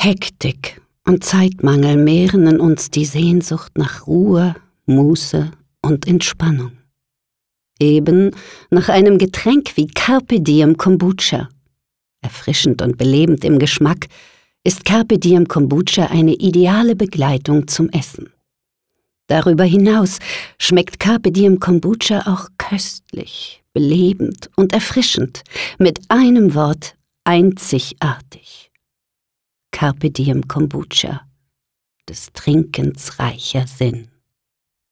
Hektik und Zeitmangel mehren in uns die Sehnsucht nach Ruhe, Muße und Entspannung. Eben nach einem Getränk wie Carpe Diem Kombucha. Erfrischend und belebend im Geschmack ist Carpe Diem Kombucha eine ideale Begleitung zum Essen. Darüber hinaus schmeckt Carpe Diem Kombucha auch köstlich, belebend und erfrischend, mit einem Wort einzigartig. Carpe Diem Kombucha, des Trinkens reicher Sinn.